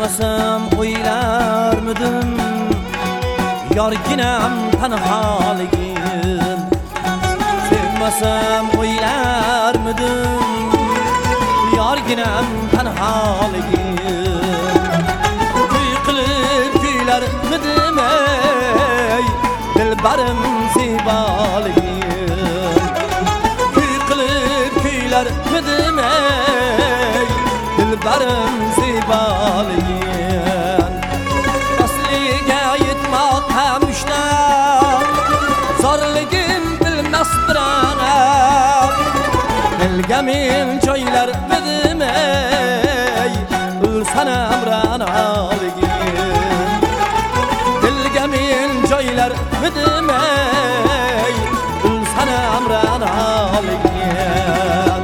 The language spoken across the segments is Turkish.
Sevmesem o'ylarmidim yorginam tanholigin. Sevmesem o'ylarmidim yorginam tanholigin. Kuy qilib kuylarmidim ey dilbarim ziboligin. Kuy qilib kuylarmidim ey dilbarim ziboligin. Asliga yetmoq ham ushnab zorligim bilmas bironab. Dilga men joylarmidim ey ulsanam ranoligin. Dilga men joylarmidim ey ulsanam ranoligin.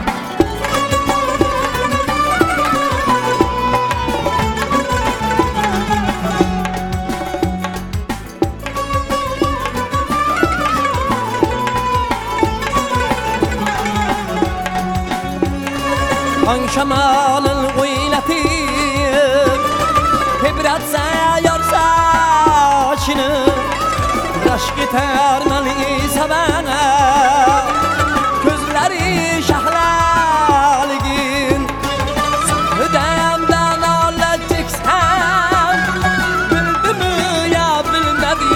An şamalın uylatip Hibratsa yar saçını Raş gitar malisa bana Gözleri şahlaligin Hüdemden ağlayacaksın Bildi mi ya bilmedi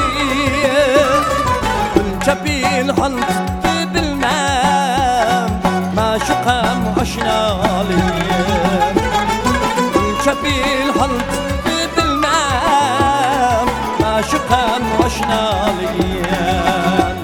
Bunca bin halt bilmem Maşukam aşinaligin Bunca bin halt bilmem Maşukam aşinaligin.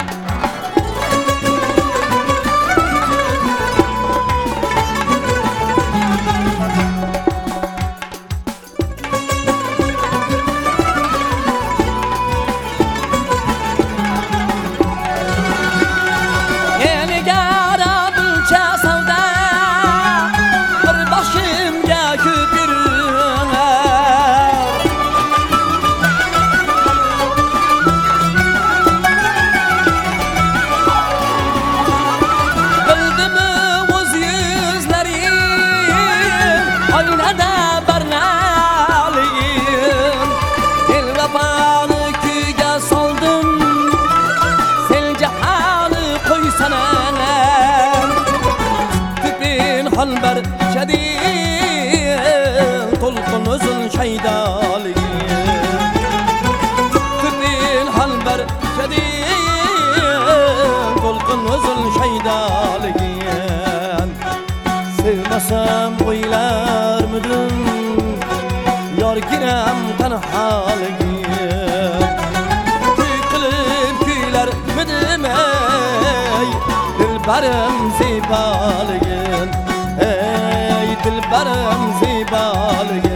Halber şedid Tolkun uzun şeydaligin. Tübin halber şedid Tolkun uzun şeydaligin. Sevmesem o'ylarmidim yorginam tanholigin. Kuy qilib kuylarmidim ey dilbarim ziboligin. Ey dilbarim ziboligin.